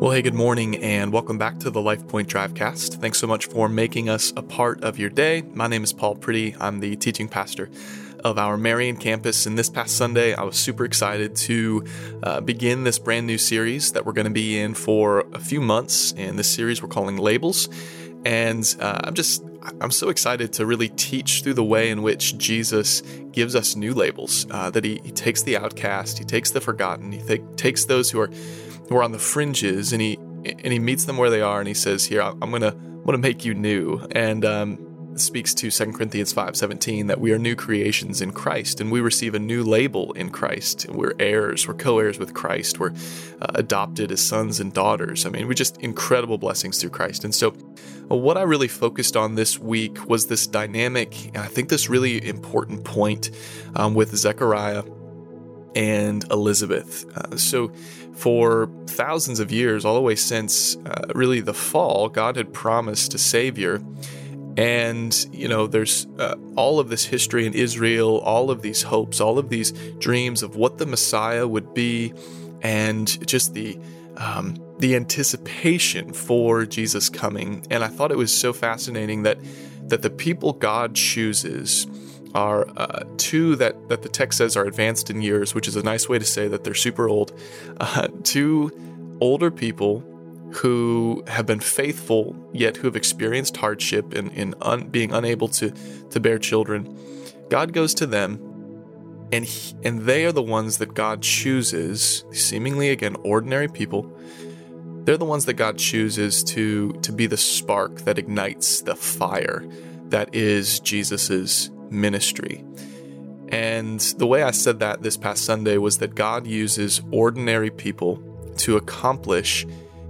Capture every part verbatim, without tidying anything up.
Well, hey, good morning, and welcome back to the LifePoint Drivecast. Thanks so much for making us a part of your day. My name is Paul Pretty. I'm the teaching pastor of our Marion campus, and this past Sunday, I was super excited to uh, begin this brand new series that we're going to be in for a few months, and this series we're calling Labels. And uh, I'm just, I'm so excited to really teach through the way in which Jesus gives us new labels, uh, that he, he takes the outcast, he takes the forgotten, he th- takes those who are who are on the fringes, and he and he meets them where they are, and he says, "Here, I'm gonna I'm gonna make you new." And um, speaks to Second Corinthians five seventeen that we are new creations in Christ, and we receive a new label in Christ. We're heirs, we're co-heirs with Christ, we're uh, adopted as sons and daughters. I mean, we're just incredible blessings through Christ. And so, uh, what I really focused on this week was this dynamic, and I think this really important point um, with Zechariah and Elizabeth. Uh, so for thousands of years, all the way since uh, really the fall, God had promised a Savior. And, you know, there's uh, all of this history in Israel, all of these hopes, all of these dreams of what the Messiah would be, and just the um, the anticipation for Jesus coming. And I thought it was so fascinating that that the people God chooses are uh, two that, that the text says are advanced in years, which is a nice way to say that they're super old. Uh, two older people who have been faithful, yet who have experienced hardship and in un, being unable to, to bear children. God goes to them, and he, and they are the ones that God chooses, seemingly, again, ordinary people. They're the ones that God chooses to, to be the spark that ignites the fire that is Jesus's ministry. And the way I said that this past Sunday was that God uses ordinary people to accomplish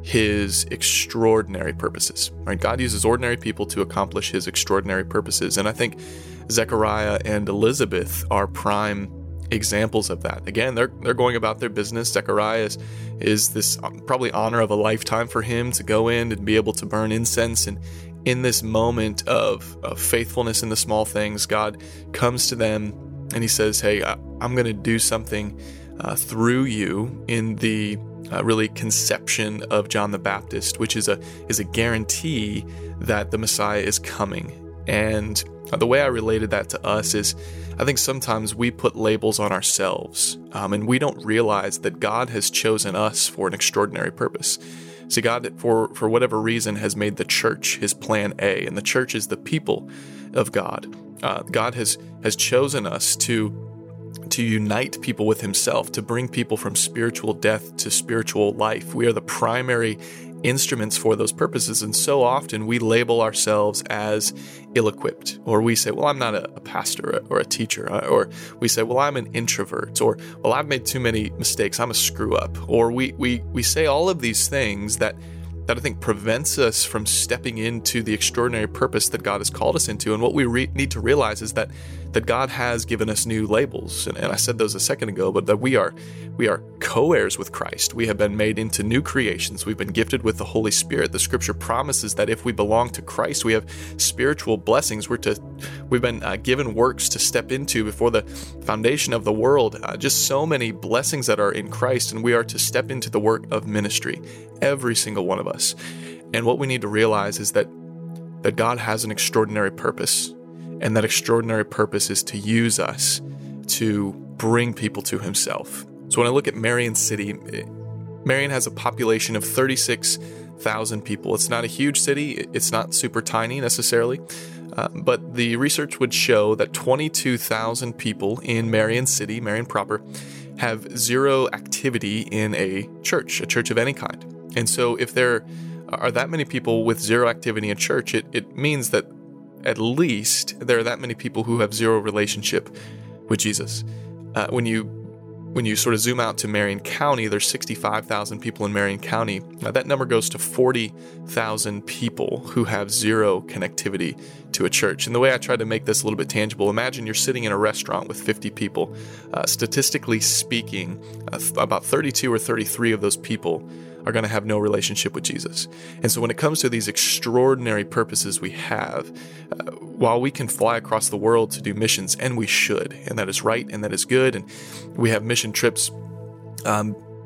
his extraordinary purposes. Right? God uses ordinary people to accomplish his extraordinary purposes. And I think Zechariah and Elizabeth are prime examples of that. Again, they're they're going about their business. Zechariah is, is this probably honor of a lifetime for him to go in and be able to burn incense. And in this moment of, of faithfulness in the small things, God comes to them and he says, "Hey, I, I'm going to do something uh, through you in the uh, really conception of John the Baptist, which is a is a guarantee that the Messiah is coming." And uh, the way I related that to us is, I think sometimes we put labels on ourselves, um, and we don't realize that God has chosen us for an extraordinary purpose. See, God, for, for whatever reason, has made the church his plan A, and the church is the people of God. Uh, God has has chosen us to to unite people with himself, to bring people from spiritual death to spiritual life. We are the primary instruments for those purposes, and so often we label ourselves as ill-equipped, or we say, well, I'm not a, a pastor or a teacher, or we say, well, I'm an introvert, or, well, I've made too many mistakes, I'm a screw-up, or we we we say all of these things that that I think prevents us from stepping into the extraordinary purpose that God has called us into. And what we re- need to realize is that that God has given us new labels, and, and I said those a second ago, but that we are we are co-heirs with Christ. We have been made into new creations. We've been gifted with the Holy Spirit. The Scripture promises that if we belong to Christ, we have spiritual blessings. We're to we've been uh, given works to step into before the foundation of the world. Uh, just so many blessings that are in Christ, and we are to step into the work of ministry. Every single one of us. And what we need to realize is that that God has an extraordinary purpose. And that extraordinary purpose is to use us to bring people to himself. So when I look at Marion City, Marion has a population of thirty-six thousand people. It's not a huge city. It's not super tiny necessarily. Uh, but the research would show that twenty-two thousand people in Marion City, Marion proper, have zero activity in a church, a church of any kind. And so if there are that many people with zero activity in church, it, it means that at least there are that many people who have zero relationship with Jesus. Uh, when you when you sort of zoom out to Marion County, there's sixty-five thousand people in Marion County. Now, that number goes to forty thousand people who have zero connectivity to a church. And the way I try to make this a little bit tangible, imagine you're sitting in a restaurant with fifty people. Uh, statistically speaking, uh, th- about thirty-two or thirty-three of those people are going to have no relationship with Jesus. And so when it comes to these extraordinary purposes we have, uh, while we can fly across the world to do missions, and we should, and that is right, and that is good, and we have mission trips, um,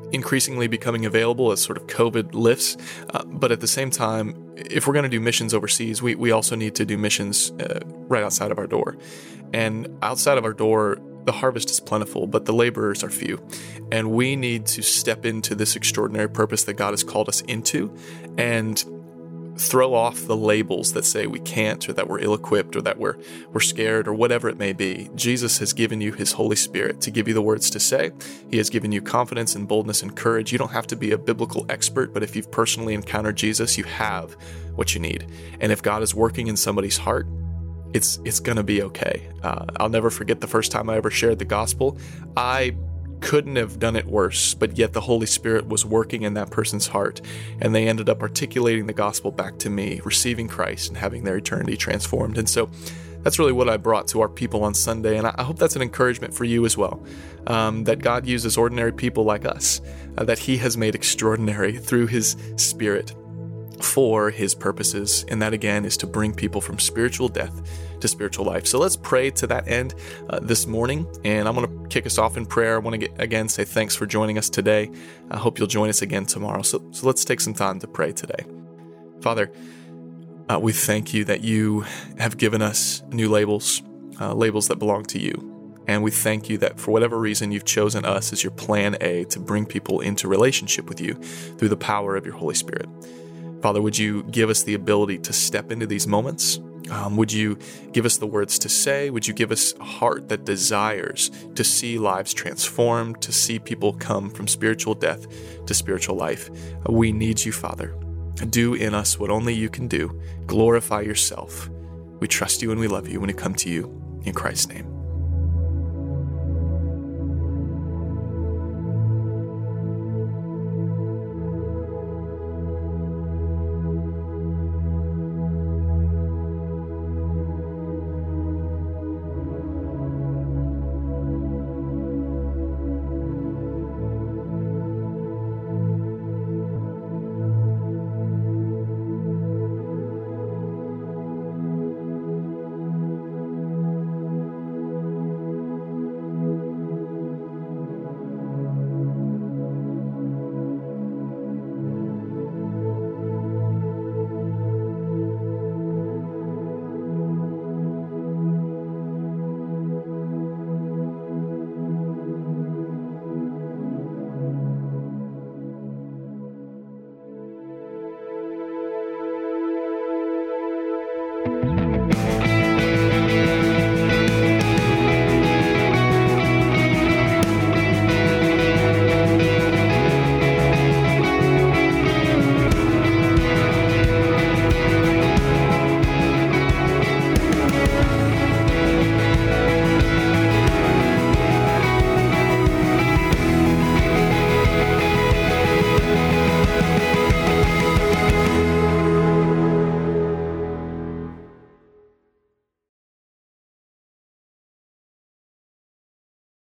increasingly becoming available as sort of COVID lifts. Uh, but at the same time, if we're going to do missions overseas, we, we also need to do missions uh, right outside of our door. And outside of our door, the harvest is plentiful, but the laborers are few. And we need to step into this extraordinary purpose that God has called us into and throw off the labels that say we can't, or that we're ill-equipped, or that we're we're scared, or whatever it may be. Jesus has given you his Holy Spirit to give you the words to say. He has given you confidence and boldness and courage. You don't have to be a biblical expert, but if you've personally encountered Jesus, you have what you need. And if God is working in somebody's heart, it's it's going to be okay. Uh, I'll never forget the first time I ever shared the gospel. I couldn't have done it worse, but yet the Holy Spirit was working in that person's heart, and they ended up articulating the gospel back to me, receiving Christ and having their eternity transformed. And so that's really what I brought to our people on Sunday, and I hope that's an encouragement for you as well, um, that God uses ordinary people like us, uh, that he has made extraordinary through his Spirit for his purposes, and that again is to bring people from spiritual death to spiritual life. So let's pray to that end uh, this morning, and I'm going to kick us off in prayer. I want to get, again say thanks for joining us today. I hope you'll join us again tomorrow. So, so let's take some time to pray today. Father, uh, we thank you that you have given us new labels, uh, labels that belong to you. And we thank you that for whatever reason you've chosen us as your plan A to bring people into relationship with you through the power of your Holy Spirit. Father, would you give us the ability to step into these moments? Um, would you give us the words to say? Would you give us a heart that desires to see lives transformed, to see people come from spiritual death to spiritual life? We need you, Father. Do in us what only you can do. Glorify yourself. We trust you and we love you when we come to you. In Christ's name.